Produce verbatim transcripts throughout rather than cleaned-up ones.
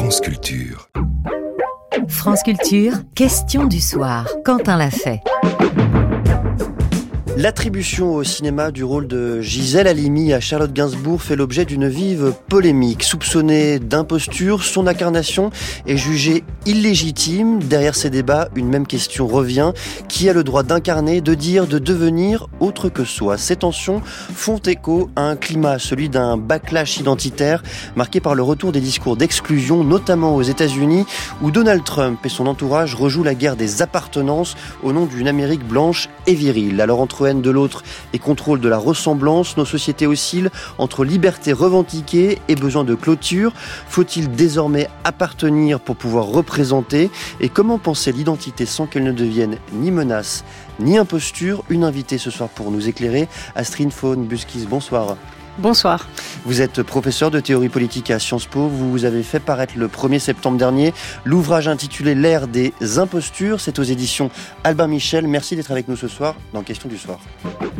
France Culture. France Culture, question du soir. Quentin l'a fait. L'attribution au cinéma du rôle de Gisèle Halimi à Charlotte Gainsbourg fait l'objet d'une vive polémique. Soupçonnée d'imposture, son incarnation est jugée illégitime. Derrière ces débats, une même question revient. Qui a le droit d'incarner, de dire, de devenir autre que soi ? Ces tensions font écho à un climat, celui d'un backlash identitaire, marqué par le retour des discours d'exclusion, notamment aux États-Unis, où Donald Trump et son entourage rejouent la guerre des appartenances au nom d'une Amérique blanche et virile. Alors entre haine de l'autre et contrôle de la ressemblance, nos sociétés oscillent entre liberté revendiquée et besoin de clôture. Faut-il désormais appartenir pour pouvoir représenter ? Et comment penser l'identité sans qu'elle ne devienne ni menace ni imposture ? Une invitée ce soir pour nous éclairer, Astrid Faune-Buskis, bonsoir. Bonsoir. Vous êtes professeur de théorie politique à Sciences Po. Vous avez fait paraître le premier septembre dernier l'ouvrage intitulé L'ère des impostures. C'est aux éditions Albin Michel. Merci d'être avec nous ce soir dans Question du soir.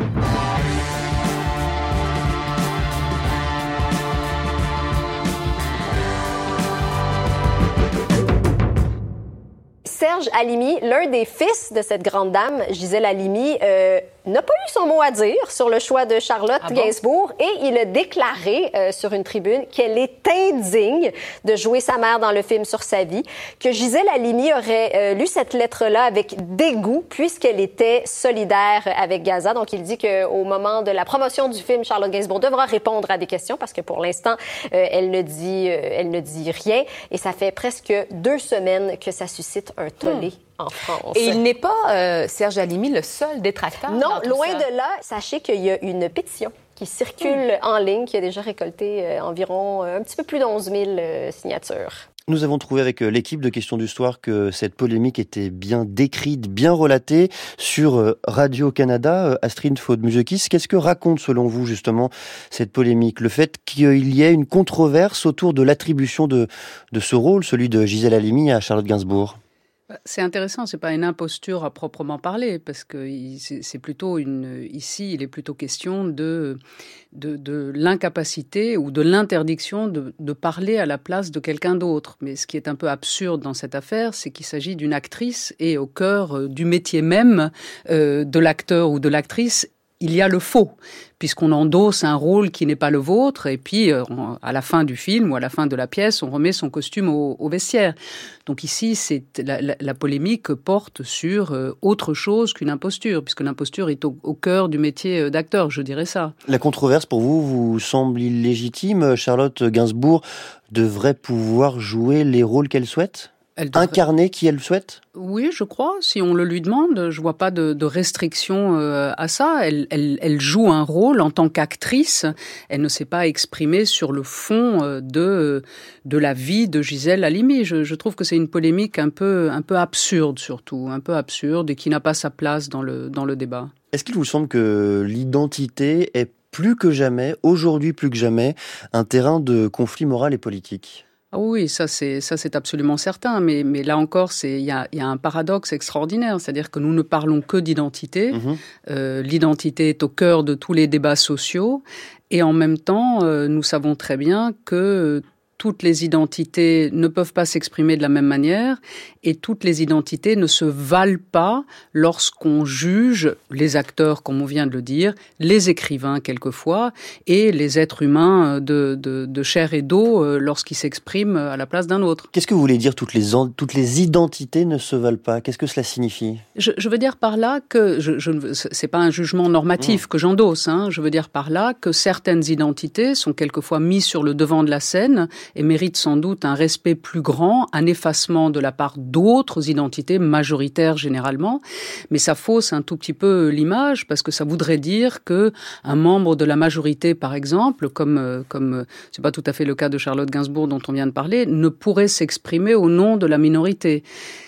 Serge Halimi, l'un des fils de cette grande dame, Gisèle Halimi, euh, n'a pas eu son mot à dire sur le choix de Charlotte ah bon? Gainsbourg et il a déclaré euh, sur une tribune qu'elle est indigne de jouer sa mère dans le film sur sa vie, que Gisèle Halimi aurait euh, lu cette lettre-là avec dégoût puisqu'elle était solidaire avec Gaza. Donc, il dit qu'au moment de la promotion du film, Charlotte Gainsbourg devra répondre à des questions parce que pour l'instant, euh, elle ne dit, euh, elle ne dit rien et ça fait presque deux semaines que ça suscite un tollé. Hmm. En France. Et il n'est pas, euh, Serge Halimi, le seul détracteur. Non, loin ça. de là. Sachez qu'il y a une pétition qui circule mmh. en ligne, qui a déjà récolté euh, environ euh, un petit peu plus d'onze mille euh, signatures. Nous avons trouvé avec l'équipe de Questions du Soir que cette polémique était bien décrite, bien relatée sur Radio-Canada. Astrid Faune-Buskis, qu'est-ce que raconte selon vous justement cette polémique ? Le fait qu'il y ait une controverse autour de l'attribution de, de ce rôle, celui de Gisèle Halimi à Charlotte Gainsbourg ? C'est intéressant, c'est pas une imposture à proprement parler, parce que c'est plutôt une, ici, il est plutôt question de, de, de l'incapacité ou de l'interdiction de, de parler à la place de quelqu'un d'autre. Mais ce qui est un peu absurde dans cette affaire, c'est qu'il s'agit d'une actrice et au cœur du métier même euh, de l'acteur ou de l'actrice, il y a le faux, puisqu'on endosse un rôle qui n'est pas le vôtre, et puis euh, à la fin du film ou à la fin de la pièce, on remet son costume au, au vestiaire. Donc ici, c'est la, la, la polémique porte sur euh, autre chose qu'une imposture, puisque l'imposture est au, au cœur du métier d'acteur, je dirais ça. La controverse, pour vous, vous semble illégitime ? Charlotte Gainsbourg devrait pouvoir jouer les rôles qu'elle souhaite ? Elle devrait... Incarner qui elle souhaite ? Oui, je crois. Si on le lui demande, je vois pas de, de restriction euh, à ça. Elle, elle, elle joue un rôle en tant qu'actrice. Elle ne s'est pas exprimée sur le fond euh, de de la vie de Gisèle Halimi. Je, je trouve que c'est une polémique un peu un peu absurde, surtout un peu absurde et qui n'a pas sa place dans le dans le débat. Est-ce qu'il vous semble que l'identité est plus que jamais, aujourd'hui plus que jamais, un terrain de conflit moral et politique ? Ah oui, ça c'est ça c'est absolument certain, mais mais là encore c'est il y a il y a un paradoxe extraordinaire, c'est-à-dire que nous ne parlons que d'identité, mmh. euh, l'identité est au cœur de tous les débats sociaux, et en même temps euh, nous savons très bien que toutes les identités ne peuvent pas s'exprimer de la même manière et toutes les identités ne se valent pas lorsqu'on juge les acteurs, comme on vient de le dire, les écrivains quelquefois et les êtres humains de, de, de chair et d'eau lorsqu'ils s'expriment à la place d'un autre. Qu'est-ce que vous voulez dire toutes les, toutes les identités ne se valent pas ? Qu'est-ce que cela signifie ? je, je veux dire par là que je, je, c'est pas un jugement normatif mmh. que j'endosse. Hein. Je veux dire par là que certaines identités sont quelquefois mises sur le devant de la scène et mérite sans doute un respect plus grand, un effacement de la part d'autres identités, majoritaires généralement, mais ça fausse un tout petit peu l'image, parce que ça voudrait dire que un membre de la majorité, par exemple, comme, comme c'est pas tout à fait le cas de Charlotte Gainsbourg dont on vient de parler, ne pourrait s'exprimer au nom de la minorité.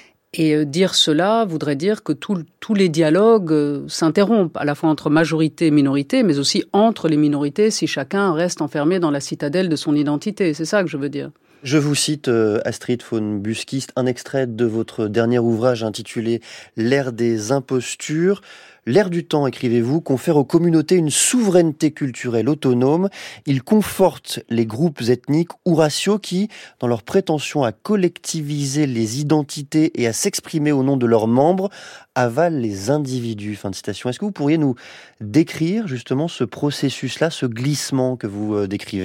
Et dire cela voudrait dire que tout, tous les dialogues euh, s'interrompent, à la fois entre majorité et minorité, mais aussi entre les minorités si chacun reste enfermé dans la citadelle de son identité. C'est ça que je veux dire. Je vous cite, euh, Astrid von Buskist, un extrait de votre dernier ouvrage intitulé « L'ère des impostures ». L'ère du temps, écrivez-vous, confère aux communautés une souveraineté culturelle autonome. Il conforte les groupes ethniques ou raciaux qui, dans leur prétention à collectiviser les identités et à s'exprimer au nom de leurs membres, avalent les individus. Fin de citation. Est-ce que vous pourriez nous décrire justement ce processus-là, ce glissement que vous euh, décrivez ?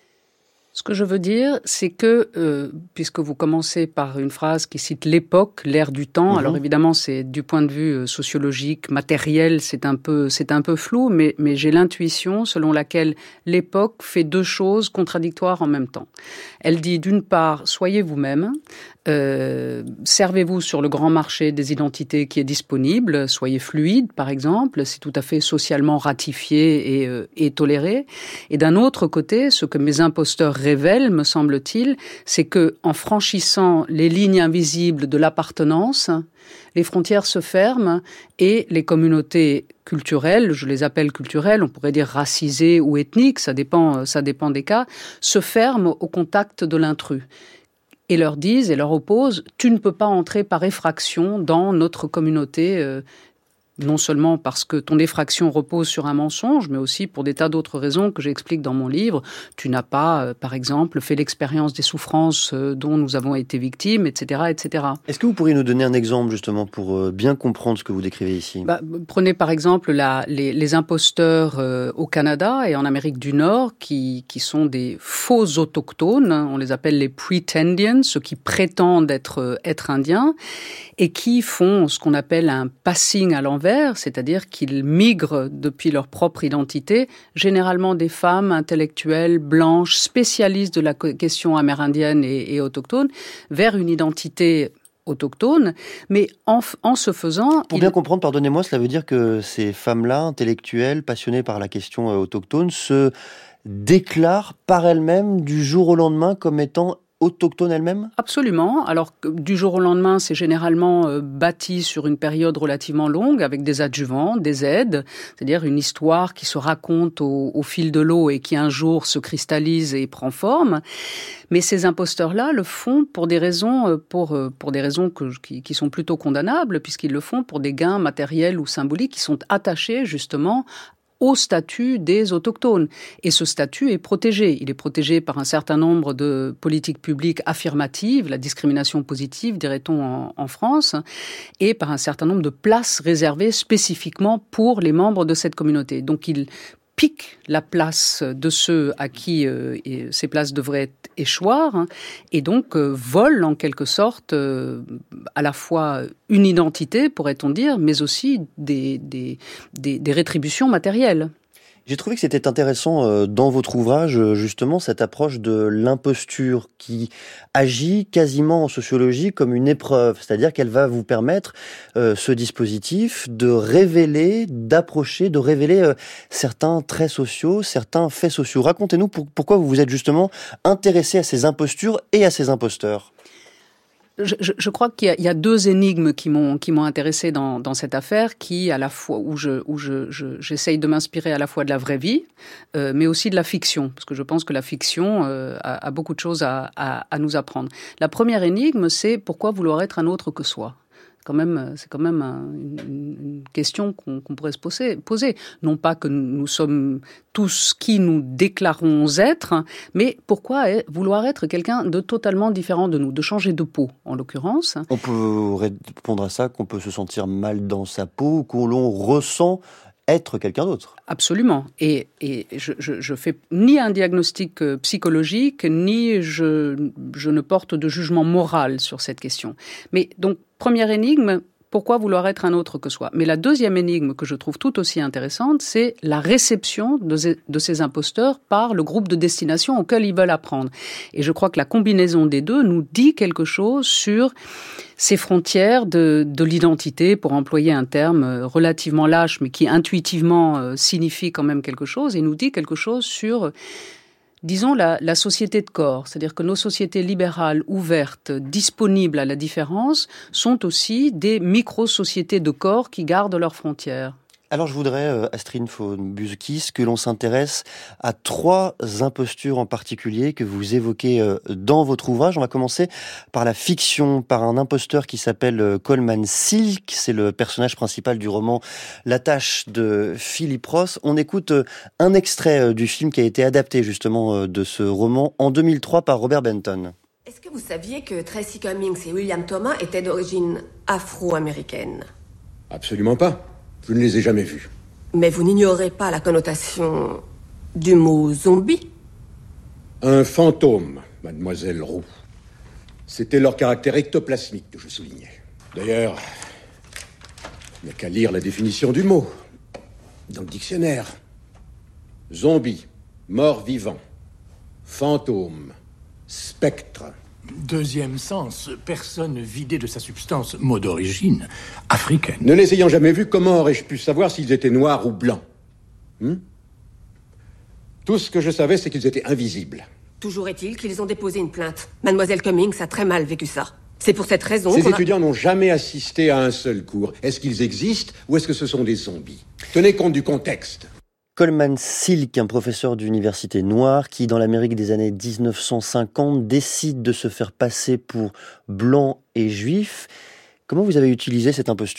Ce que je veux dire, c'est que, euh, puisque vous commencez par une phrase qui cite l'époque, l'ère du temps, mmh. alors évidemment, c'est du point de vue sociologique, matériel, c'est un peu, c'est un peu flou, mais, mais j'ai l'intuition selon laquelle l'époque fait deux choses contradictoires en même temps. Elle dit d'une part, soyez vous-même, euh, servez-vous sur le grand marché des identités qui est disponible, soyez fluide, par exemple, c'est tout à fait socialement ratifié et, euh, et toléré. Et d'un autre côté, ce que mes imposteurs révèle, me semble-t-il, c'est que en franchissant les lignes invisibles de l'appartenance, les frontières se ferment et les communautés culturelles, je les appelle culturelles, on pourrait dire racisées ou ethniques, ça dépend, ça dépend des cas, se ferment au contact de l'intrus. Et leur disent et leur opposent, tu ne peux pas entrer par effraction dans notre communauté, euh, non seulement parce que ton effraction repose sur un mensonge, mais aussi pour des tas d'autres raisons que j'explique dans mon livre. Tu n'as pas, euh, par exemple, fait l'expérience des souffrances euh, dont nous avons été victimes, et cetera, et cetera. Est-ce que vous pourriez nous donner un exemple, justement, pour euh, bien comprendre ce que vous décrivez ici ? Bah, prenez, par exemple, la, les, les imposteurs euh, au Canada et en Amérique du Nord, qui, qui sont des faux autochtones, on les appelle les pretendians, ceux qui prétendent être, être indiens, et qui font ce qu'on appelle un passing à l'envers, c'est-à-dire qu'ils migrent depuis leur propre identité, généralement des femmes intellectuelles, blanches, spécialistes de la question amérindienne et, et autochtone, vers une identité autochtone, mais en, en ce faisant... Pour bien il... comprendre, pardonnez-moi, cela veut dire que ces femmes-là, intellectuelles, passionnées par la question autochtone, se déclarent par elles-mêmes du jour au lendemain comme étant autochtone elle-même ? Absolument. Alors, du jour au lendemain, c'est généralement euh, bâti sur une période relativement longue, avec des adjuvants, des aides, c'est-à-dire une histoire qui se raconte au, au fil de l'eau et qui un jour se cristallise et prend forme. Mais ces imposteurs-là le font pour des raisons, pour, pour des raisons que, qui, qui sont plutôt condamnables, puisqu'ils le font pour des gains matériels ou symboliques qui sont attachés justement au statut des autochtones. Et ce statut est protégé. Il est protégé par un certain nombre de politiques publiques affirmatives, la discrimination positive, dirait-on en, en France, et par un certain nombre de places réservées spécifiquement pour les membres de cette communauté. Donc il pique la place de ceux à qui euh, ces places devraient échoir, hein, et donc euh, vole en quelque sorte euh, à la fois une identité, pourrait-on dire, mais aussi des, des, des, des rétributions matérielles. J'ai trouvé que c'était intéressant euh, dans votre ouvrage, euh, justement, cette approche de l'imposture qui agit quasiment en sociologie comme une épreuve, c'est-à-dire qu'elle va vous permettre, euh, ce dispositif, de révéler, d'approcher, de révéler euh, certains traits sociaux, certains faits sociaux. Racontez-nous pour, pourquoi vous vous êtes justement intéressé à ces impostures et à ces imposteurs. Je, je, je crois qu'il y a, il y a deux énigmes qui m'ont qui m'ont intéressé dans dans cette affaire, qui à la fois où je où je, je j'essaye de m'inspirer à la fois de la vraie vie, euh, mais aussi de la fiction, parce que je pense que la fiction euh, a, a beaucoup de choses à, à à nous apprendre. La première énigme, c'est pourquoi vouloir être un autre que soi. Quand même, c'est quand même un, une, une question qu'on, qu'on pourrait se poser, poser. Non pas que nous sommes tous qui nous déclarons être, mais pourquoi vouloir être quelqu'un de totalement différent de nous, de changer de peau, en l'occurrence. On peut répondre à ça qu'on peut se sentir mal dans sa peau, qu'on l'on ressent être quelqu'un d'autre. Absolument. Et, et je, je, je fais ni un diagnostic psychologique, ni je, je ne porte de jugement moral sur cette question. Mais donc, première énigme, pourquoi vouloir être un autre que soi ? Mais la deuxième énigme que je trouve tout aussi intéressante, c'est la réception de ces, de ces imposteurs par le groupe de destination auquel ils veulent apprendre. Et je crois que la combinaison des deux nous dit quelque chose sur ces frontières de, de l'identité, pour employer un terme relativement lâche, mais qui intuitivement euh, signifie quand même quelque chose, et nous dit quelque chose sur... Disons la, la société de corps, c'est-à-dire que nos sociétés libérales, ouvertes, disponibles à la différence, sont aussi des micro-sociétés de corps qui gardent leurs frontières. Alors je voudrais, Astrid von Buzkis, que l'on s'intéresse à trois impostures en particulier que vous évoquez dans votre ouvrage. On va commencer par la fiction, par un imposteur qui s'appelle Coleman Silk. C'est le personnage principal du roman La Tâche de Philip Roth. On écoute un extrait du film qui a été adapté justement de ce roman en deux mille trois par Robert Benton. Est-ce que vous saviez que Tracy Cummings et William Thomas étaient d'origine afro-américaine ? Absolument pas. Je ne les ai jamais vus. Mais vous n'ignorez pas la connotation du mot zombie ? Un fantôme, mademoiselle Roux. C'était leur caractère ectoplasmique que je soulignais. D'ailleurs, il n'y a qu'à lire la définition du mot dans le dictionnaire. Zombie, mort-vivant, fantôme, spectre. Deuxième sens, personne vidée de sa substance, mot d'origine africaine. Ne les ayant jamais vus, comment aurais-je pu savoir s'ils étaient noirs ou blancs ? hmm Tout ce que je savais, c'est qu'ils étaient invisibles. Toujours est-il qu'ils ont déposé une plainte. Mademoiselle Cummings a très mal vécu ça. C'est pour cette raison Ces qu'on étudiants a... n'ont jamais assisté à un seul cours. Est-ce qu'ils existent ou est-ce que ce sont des zombies ? Tenez compte du contexte. Coleman Silk, un professeur d'université noir qui, dans l'Amérique des années dix-neuf cent cinquante, décide de se faire passer pour blanc et juif. Comment vous avez utilisé cette imposture ?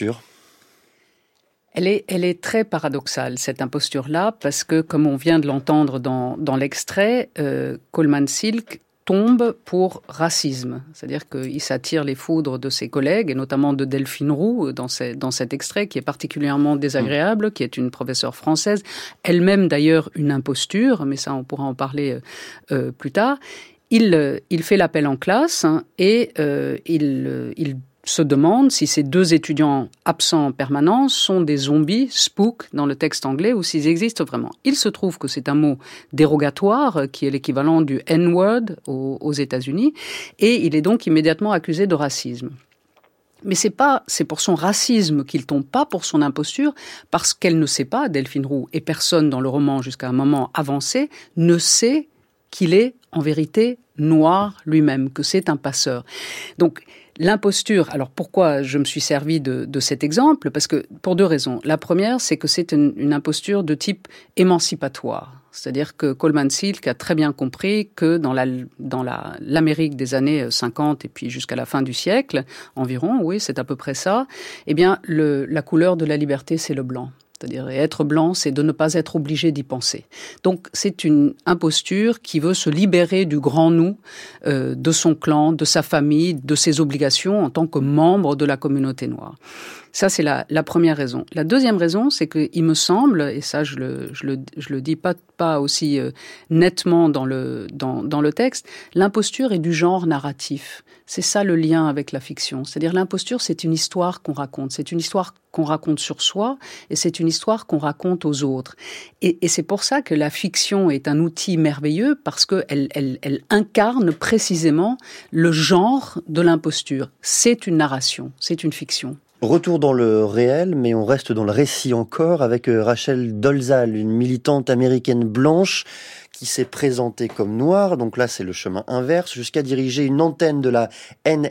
Elle est, elle est très paradoxale, cette imposture-là, parce que, comme on vient de l'entendre dans, dans l'extrait, euh, Coleman Silk tombe pour racisme. C'est-à-dire qu'il s'attire les foudres de ses collègues, et notamment de Delphine Roux, dans, ces, dans cet extrait, qui est particulièrement désagréable, mmh. qui est une professeure française, elle-même d'ailleurs une imposture, mais ça on pourra en parler euh, plus tard. Il, il fait l'appel en classe, hein, et euh, il... il se demande si ces deux étudiants absents en permanence sont des zombies, spook dans le texte anglais, ou s'ils existent vraiment. Il se trouve que c'est un mot dérogatoire, qui est l'équivalent du N-word aux, aux États-Unis, et il est donc immédiatement accusé de racisme. Mais c'est pas, c'est pour son racisme qu'il tombe, pas pour son imposture, parce qu'elle ne sait pas, Delphine Roux, et personne dans le roman jusqu'à un moment avancé, ne sait qu'il est en vérité noir lui-même, que c'est un passeur. Donc, l'imposture, alors pourquoi je me suis servi de, de cet exemple ? Parce que, pour deux raisons. La première, c'est que c'est une, une imposture de type émancipatoire. C'est-à-dire que Coleman Silk a très bien compris que dans, la, dans la, l'Amérique des années cinquante et puis jusqu'à la fin du siècle, environ, oui, c'est à peu près ça, eh bien, le, la couleur de la liberté, c'est le blanc. C'est-à-dire être blanc, c'est de ne pas être obligé d'y penser. Donc c'est une imposture qui veut se libérer du grand nous, euh, de son clan, de sa famille, de ses obligations en tant que membre de la communauté noire. Ça, c'est la, la première raison. La deuxième raison, c'est qu'il me semble, et ça je le, je le, je le dis pas, pas aussi euh, nettement dans le, dans, dans le texte, l'imposture est du genre narratif. C'est ça le lien avec la fiction. C'est-à-dire l'imposture, c'est une histoire qu'on raconte. C'est une histoire qu'on raconte sur soi et c'est une histoire qu'on raconte aux autres. Et, et c'est pour ça que la fiction est un outil merveilleux parce qu'elle elle, elle incarne précisément le genre de l'imposture. C'est une narration, c'est une fiction. Retour dans le réel, mais on reste dans le récit encore avec Rachel Dolezal, une militante américaine blanche qui s'est présentée comme noire, donc là c'est le chemin inverse, jusqu'à diriger une antenne de la N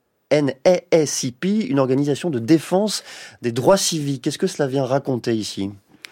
A S I P, une organisation de défense des droits civiques. Qu'est-ce que cela vient raconter ici ?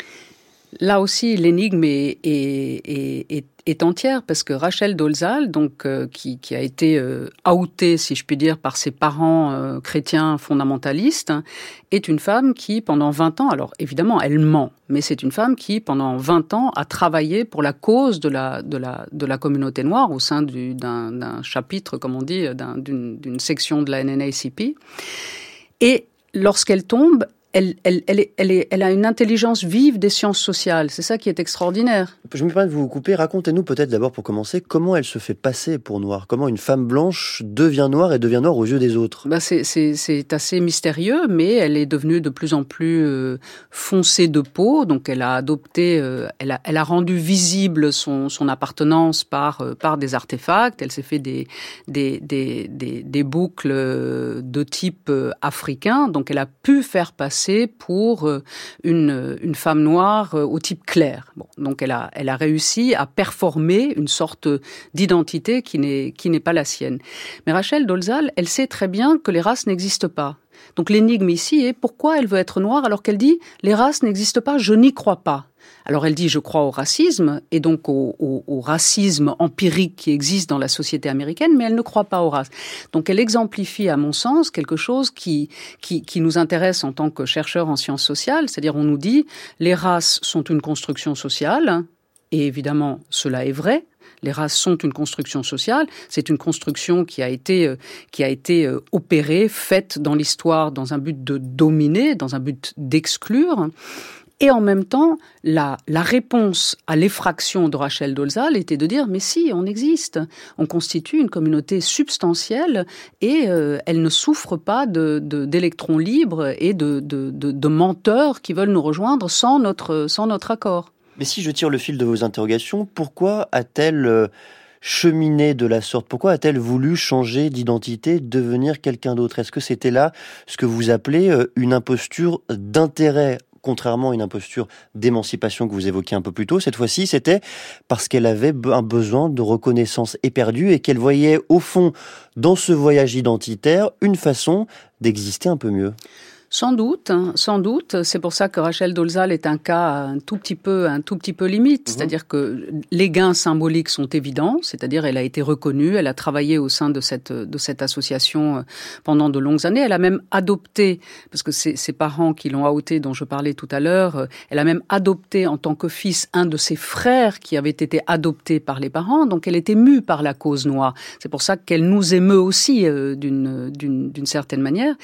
Là aussi, l'énigme est, est, est, est entière parce que Rachel Dolezal, donc euh, qui, qui a été euh, outée, si je puis dire, par ses parents euh, chrétiens fondamentalistes, hein, est une femme qui, pendant vingt ans, alors évidemment, elle ment, mais c'est une femme qui, pendant vingt ans, a travaillé pour la cause de la de la de la communauté noire au sein du, d'un, d'un chapitre, comme on dit, d'un, d'une, d'une section de la N A S I P. Et lorsqu'elle tombe, Elle, elle, elle, est, elle, est, elle a une intelligence vive des sciences sociales. C'est ça qui est extraordinaire. Je me permets de vous couper. Racontez-nous peut-être d'abord pour commencer comment elle se fait passer pour noire. Comment une femme blanche devient noire et devient noire aux yeux des autres. Bah c'est, c'est, c'est assez mystérieux, mais elle est devenue de plus en plus euh, foncée de peau. Donc elle a adopté, euh, elle, a, elle a rendu visible son, son appartenance par, euh, par des artefacts. Elle s'est fait des, des, des, des, des boucles de type euh, africain. Donc elle a pu faire passer pour une, une femme noire au type clair. Bon, donc elle a, elle a réussi à performer une sorte d'identité qui n'est, qui n'est pas la sienne. Mais Rachel Dolezal, elle sait très bien que les races n'existent pas. Donc l'énigme ici est pourquoi elle veut être noire alors qu'elle dit « les races n'existent pas, je n'y crois pas ». Alors elle dit « je crois au racisme » et donc au, au, au racisme empirique qui existe dans la société américaine, mais elle ne croit pas aux races. Donc elle exemplifie à mon sens quelque chose qui, qui, qui nous intéresse en tant que chercheurs en sciences sociales, c'est-à-dire on nous dit « les races sont une construction sociale » et évidemment cela est vrai. Les races sont une construction sociale. C'est une construction qui a été euh, qui a été euh, opérée, faite dans l'histoire dans un but de dominer, dans un but d'exclure. Et en même temps, la, la réponse à l'effraction de Rachel Dolezal était de dire « mais si, on existe, on constitue une communauté substantielle et euh, elle ne souffre pas de, de, d'électrons libres et de, de, de, de menteurs qui veulent nous rejoindre sans notre, sans notre accord ». Mais si je tire le fil de vos interrogations, pourquoi a-t-elle cheminé de la sorte ? Pourquoi a-t-elle voulu changer d'identité, devenir quelqu'un d'autre ? Est-ce que c'était là ce que vous appelez une imposture d'intérêt ? Contrairement à une imposture d'émancipation que vous évoquiez un peu plus tôt, cette fois-ci, c'était parce qu'elle avait un besoin de reconnaissance éperdue et qu'elle voyait au fond, dans ce voyage identitaire, une façon d'exister un peu mieux. Sans doute, hein, sans doute. C'est pour ça que Rachel Dolezal est un cas un tout petit peu, un tout petit peu limite. Mmh. C'est-à-dire que les gains symboliques sont évidents. C'est-à-dire, elle a été reconnue, elle a travaillé au sein de cette de cette association pendant de longues années. Elle a même adopté, parce que c'est ses parents qui l'ont outé, dont je parlais tout à l'heure. Elle a même adopté en tant que fils un de ses frères qui avait été adopté par les parents. Donc, elle était mue par la cause noire. C'est pour ça qu'elle nous émeut aussi euh, d'une d'une d'une certaine manière.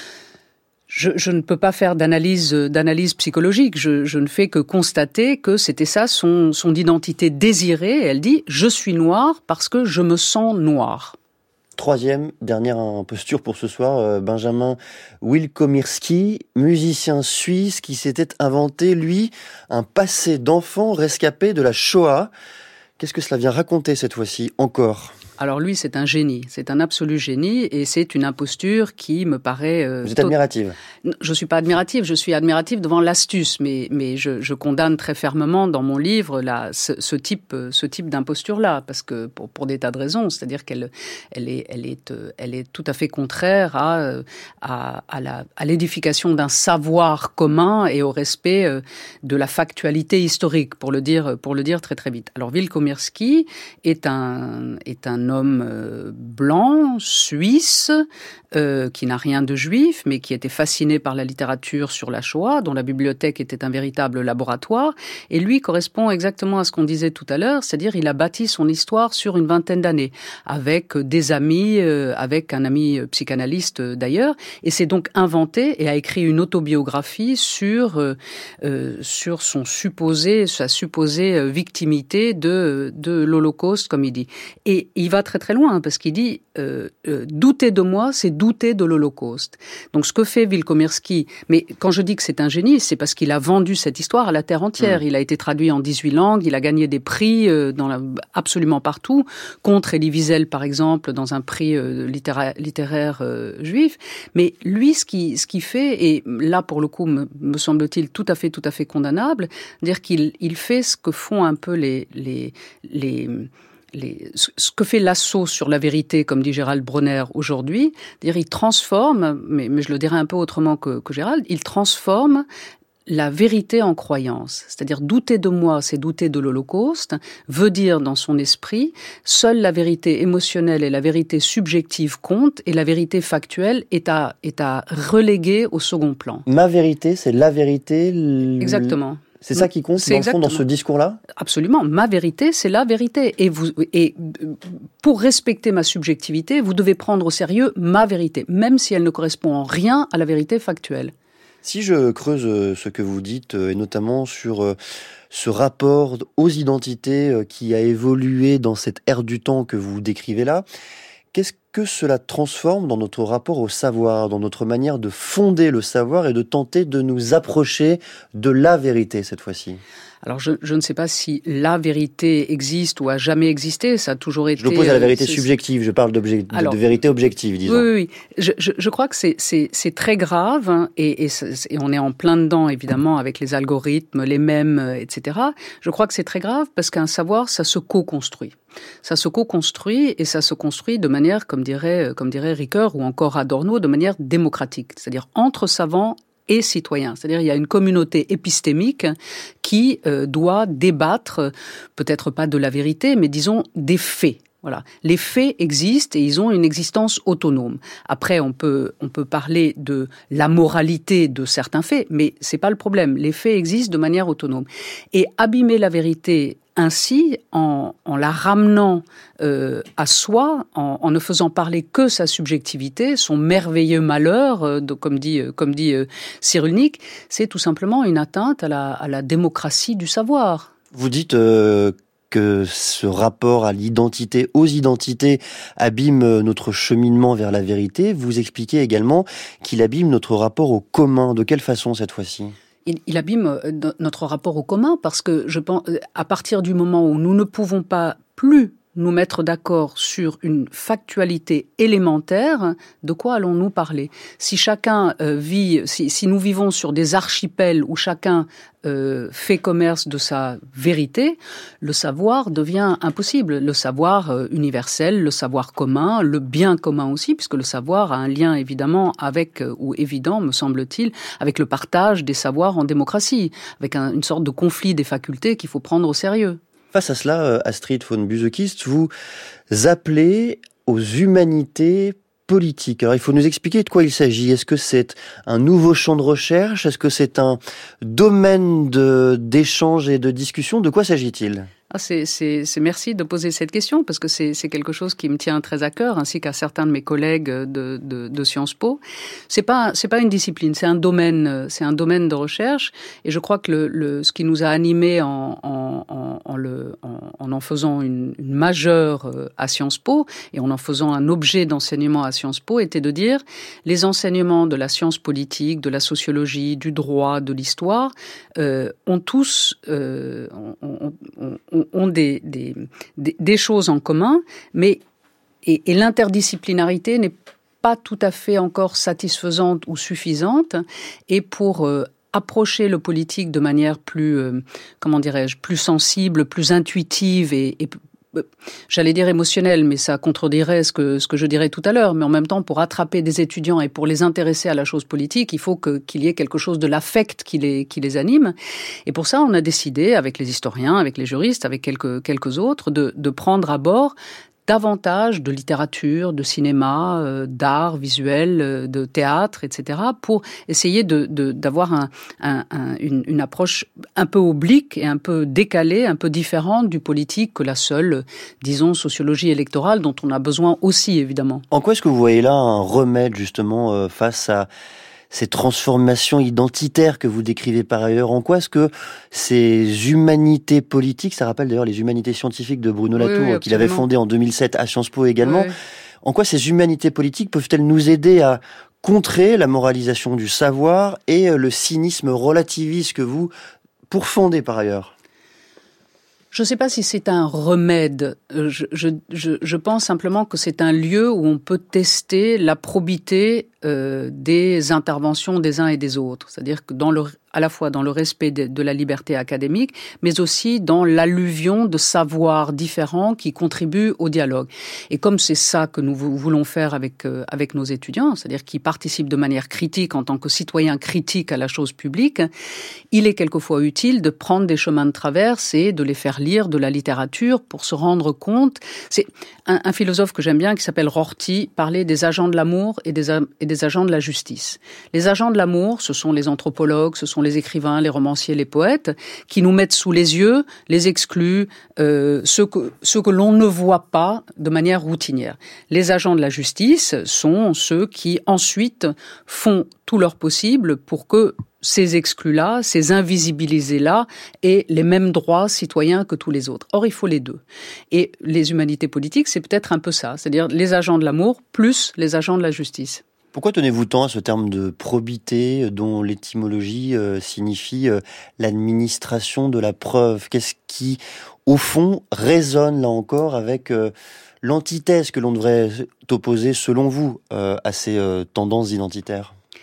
Je, je ne peux pas faire d'analyse, d'analyse psychologique. Je, je ne fais que constater que c'était ça son, son identité désirée. Elle dit « je suis noire parce que je me sens noire ». Troisième, dernière imposture pour ce soir, Benjamin Wilkomirski, musicien suisse qui s'était inventé, lui, un passé d'enfant rescapé de la Shoah. Qu'est-ce que cela vient raconter cette fois-ci, encore ? Alors lui, c'est un génie, c'est un absolu génie et c'est une imposture qui me paraît... Euh, Vous êtes admirative ? Je ne suis pas admirative, je suis admirative devant l'astuce, mais, mais je, je condamne très fermement dans mon livre là, ce, ce type, ce type d'imposture-là, parce que pour, pour des tas de raisons, c'est-à-dire qu'elle elle est, elle est, elle est tout à fait contraire à, à, à, la, à l'édification d'un savoir commun et au respect de la factualité historique, pour le dire, pour le dire très très vite. Alors Wilkomirski est un, est un homme euh, blanc, suisse, euh, qui n'a rien de juif, mais qui était fasciné par la littérature sur la Shoah, dont la bibliothèque était un véritable laboratoire. Et lui correspond exactement à ce qu'on disait tout à l'heure, c'est-à-dire il a bâti son histoire sur une vingtaine d'années, avec des amis, euh, avec un ami psychanalyste euh, d'ailleurs, et s'est donc inventé et a écrit une autobiographie sur, euh, euh, sur son supposé, sa supposée euh, victimité de, de l'Holocauste, comme il dit. Et il va très très loin, parce qu'il dit euh, euh, « douter de moi, c'est douter de l'Holocauste ». Donc ce que fait Wilkomirski, mais quand je dis que c'est un génie, c'est parce qu'il a vendu cette histoire à la terre entière. Mmh. Il a été traduit en dix-huit langues, il a gagné des prix euh, dans la, absolument partout, contre Elie Wiesel par exemple, dans un prix euh, littéraire, littéraire euh, juif. Mais lui, ce qu'il ce qu'il fait, et là pour le coup me, me semble-t-il tout à fait tout à fait condamnable, dire qu'il il fait ce que font un peu les les les Les, ce que fait l'assaut sur la vérité, comme dit Gérald Bronner aujourd'hui, dire il transforme, mais, mais je le dirais un peu autrement que, que Gérald, il transforme la vérité en croyance. C'est-à-dire douter de moi, c'est douter de l'Holocauste, veut dire dans son esprit, seule la vérité émotionnelle et la vérité subjective comptent et la vérité factuelle est à, est à reléguer au second plan. Ma vérité, c'est la vérité. L... Exactement. C'est ça qui compte, dans le fond, dans ce discours-là ? Absolument. Ma vérité, c'est la vérité. Et, vous, et pour respecter ma subjectivité, vous devez prendre au sérieux ma vérité, même si elle ne correspond en rien à la vérité factuelle. Si je creuse ce que vous dites, et notamment sur ce rapport aux identités qui a évolué dans cette ère du temps que vous décrivez là, qu'est-ce que cela transforme dans notre rapport au savoir, dans notre manière de fonder le savoir et de tenter de nous approcher de la vérité cette fois-ci ? Alors, je, je ne sais pas si la vérité existe ou a jamais existé. Ça a toujours été... Je l'oppose à la vérité subjective. Je parle d'obje... Alors, de vérité objective, disons. Oui, oui, oui. Je, je, je crois que c'est, c'est, c'est très grave, hein, et, et, et on est en plein dedans, évidemment, avec les algorithmes, les mèmes, et cetera. Je crois que c'est très grave parce qu'un savoir, ça se co-construit. Ça se co-construit et ça se construit de manière, comme comme dirait, comme dirait Ricoeur ou encore Adorno, de manière démocratique, c'est-à-dire entre savants et citoyens. C'est-à-dire il y a une communauté épistémique qui euh, doit débattre, peut-être pas de la vérité, mais disons des faits. Voilà. Les faits existent et ils ont une existence autonome. Après, on peut, on peut parler de la moralité de certains faits, mais c'est pas le problème. Les faits existent de manière autonome. Et abîmer la vérité ainsi, en, en la ramenant euh, à soi, en, en ne faisant parler que sa subjectivité, son merveilleux malheur, euh, de, comme dit, euh, comme dit euh, Cyrulnik, c'est tout simplement une atteinte à la, à la démocratie du savoir. Vous dites euh, que ce rapport à l'identité, aux identités, abîme notre cheminement vers la vérité. Vous expliquez également qu'il abîme notre rapport au commun. De quelle façon cette fois-ci ? Il, il abîme notre rapport au commun parce que je pense, à partir du moment où nous ne pouvons pas plus nous mettre d'accord sur une factualité élémentaire, de quoi allons-nous parler ? Si chacun euh, vit, si, si nous vivons sur des archipels où chacun euh, fait commerce de sa vérité, le savoir devient impossible. Le savoir euh, universel, le savoir commun, le bien commun aussi, puisque le savoir a un lien évidemment avec, euh, ou évident, me semble-t-il, avec le partage des savoirs en démocratie, avec un, une sorte de conflit des facultés qu'il faut prendre au sérieux. Face à cela, Astrid von Busekist, vous appelez aux humanités politiques. Alors, il faut nous expliquer de quoi il s'agit. Est-ce que c'est un nouveau champ de recherche ? Est-ce que c'est un domaine de, d'échange et de discussion ? De quoi s'agit-il ? Ah, c'est, c'est, c'est merci de poser cette question parce que c'est, c'est quelque chose qui me tient très à cœur, ainsi qu'à certains de mes collègues de, de, de Sciences Po. C'est pas, c'est pas une discipline, c'est un domaine, c'est un domaine de recherche. Et je crois que le, le ce qui nous a animés en, en, en, en le, en, en en faisant une, une majeure à Sciences Po et en en faisant un objet d'enseignement à Sciences Po était de dire les enseignements de la science politique, de la sociologie, du droit, de l'histoire euh, ont tous, euh, on, on, on, ont des, des, des, des choses en commun, mais et, et l'interdisciplinarité n'est pas tout à fait encore satisfaisante ou suffisante. Et pour euh, approcher le politique de manière plus, euh, comment dirais-je, plus sensible, plus intuitive et, et j'allais dire émotionnel, mais ça contredirait ce que, ce que je dirais tout à l'heure. Mais en même temps, pour attraper des étudiants et pour les intéresser à la chose politique, il faut que, qu'il y ait quelque chose de l'affect qui les, qui les anime. Et pour ça, on a décidé, avec les historiens, avec les juristes, avec quelques, quelques autres, de, de prendre à bord davantage de littérature, de cinéma, euh, d'art visuel, euh, de théâtre, et cetera, pour essayer de, de, d'avoir un, un, un, une, une approche un peu oblique et un peu décalée, un peu différente du politique que la seule, disons, sociologie électorale dont on a besoin aussi, évidemment. En quoi est-ce que vous voyez là un remède, justement, euh, face à ces transformations identitaires que vous décrivez par ailleurs? En quoi est-ce que ces humanités politiques, ça rappelle d'ailleurs les humanités scientifiques de Bruno Latour, oui, oui, qu'il avait fondé en deux mille sept à Sciences Po également, oui. En quoi ces humanités politiques peuvent-elles nous aider à contrer la moralisation du savoir et le cynisme relativiste que vous pourfondez par ailleurs? Je ne sais pas si c'est un remède. Je, je, je, je pense simplement que c'est un lieu où on peut tester la probité euh, des interventions des uns et des autres. C'est-à-dire que dans le, à la fois dans le respect de, de la liberté académique, mais aussi dans l'alluvion de savoirs différents qui contribuent au dialogue. Et comme c'est ça que nous voulons faire avec, euh, avec nos étudiants, c'est-à-dire qui participent de manière critique en tant que citoyens critiques à la chose publique, il est quelquefois utile de prendre des chemins de traverse et de les faire lire de la littérature pour se rendre compte. C'est un, un philosophe que j'aime bien qui s'appelle Rorty parlait des agents de l'amour et des, et des agents de la justice. Les agents de l'amour, ce sont les anthropologues, ce sont les écrivains, les romanciers, les poètes, qui nous mettent sous les yeux, les exclus, euh, ceux que, ceux que l'on ne voit pas de manière routinière. Les agents de la justice sont ceux qui ensuite font tout leur possible pour que ces exclus-là, ces invisibilisés-là aient les mêmes droits citoyens que tous les autres. Or, il faut les deux. Et les humanités politiques, c'est peut-être un peu ça, c'est-à-dire les agents de l'amour plus les agents de la justice. Pourquoi tenez-vous tant à ce terme de probité dont l'étymologie euh, signifie euh, l'administration de la preuve? Qu'est-ce qui, au fond, résonne là encore avec euh, l'antithèse que l'on devrait opposer, selon vous, euh, à ces euh, tendances identitaires?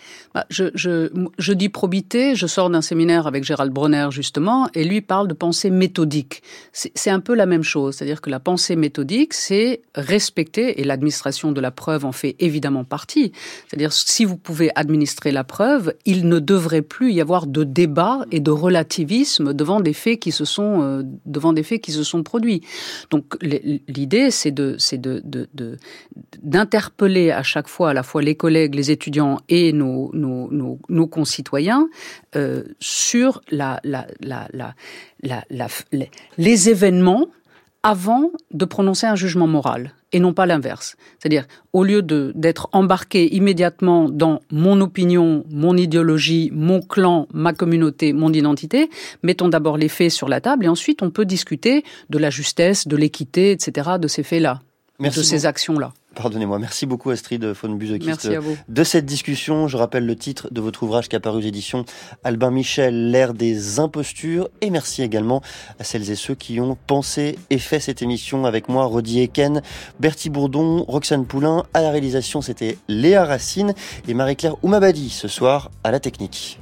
Bah, je, je, je dis probité, je sors d'un séminaire avec Gérald Bronner justement, et lui parle de pensée méthodique. C'est, c'est un peu la même chose, c'est-à-dire que la pensée méthodique, c'est respecter, et l'administration de la preuve en fait évidemment partie. C'est-à-dire si vous pouvez administrer la preuve, il ne devrait plus y avoir de débat et de relativisme devant des faits qui se sont euh, devant des faits qui se sont produits. Donc l'idée, c'est de c'est de, de, de d'interpeller à chaque fois à la fois les collègues, les étudiants et nos nos nos, nos concitoyens euh, sur la la la la la, la la les événements avant de prononcer un jugement moral, et non pas l'inverse. C'est-à-dire, au lieu de, d'être embarqué immédiatement dans mon opinion, mon idéologie, mon clan, ma communauté, mon identité, mettons d'abord les faits sur la table, et ensuite on peut discuter de la justesse, de l'équité, et cetera, de ces faits-là, Merci de ces actions-là. Pardonnez-moi, merci beaucoup Astrid von Busekist Merci à vous. de cette discussion. Je rappelle le titre de votre ouvrage qui a paru aux éditions Albin Michel, L'ère des impostures. Et merci également à celles et ceux qui ont pensé et fait cette émission avec moi, Rodi Eken, Bertie Bourdon, Roxane Poulain. À la réalisation, c'était Léa Racine et Marie-Claire Oumabadi ce soir à la technique.